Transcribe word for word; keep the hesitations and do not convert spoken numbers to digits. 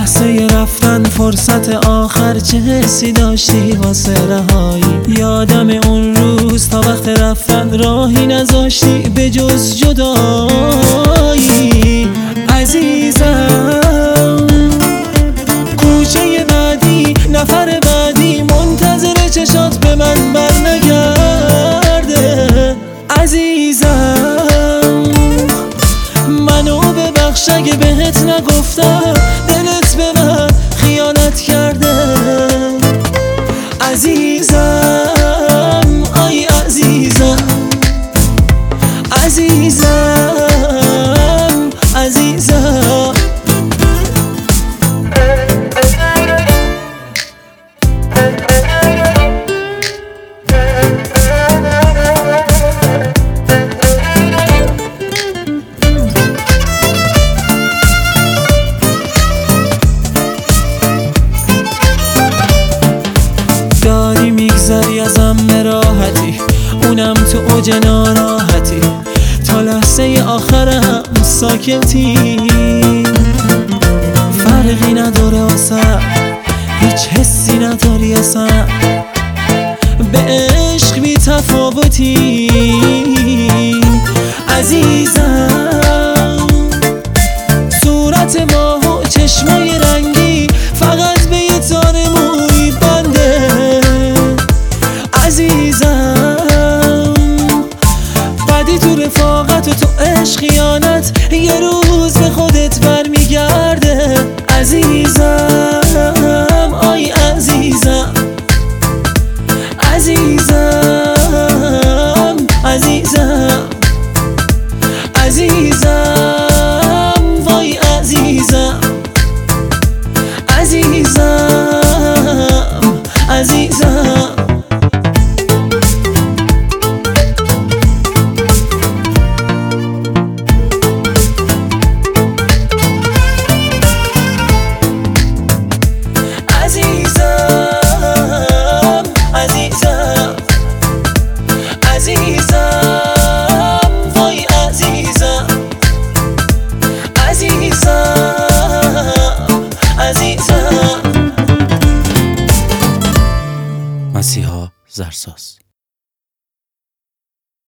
لحظه رفتن فرصت آخر چه حسی داشتی واسه رهایی؟ یادم اون روز تا وقت رفتن راهی نذاشتی به جز جدایی. عزیزم کوچه بعدی نفر بعدی منتظر چشات به من بر نگرده. عزیزم منو ببخش اگه بهت نگفتم دلت به من خیانت کرده. عزیزم آی عزیزم عزیزم عزیزم داری میگذری ازم به راحتی، اونم تو اوج ناراحتی، تا لحظه آخرم ساکتی. فرقی نداره واسم، هیچ حسی نداری اصلا، به عشق بی تفاوتی. عزیزم صورت ماه و چشمای رنگی فقط به یه تار موی بنده. عزیزم بعدی تو رفاقت و تو عشق خیانت یه روز به خودت برمیگرده. عزیزم آی عزیزم عزیزم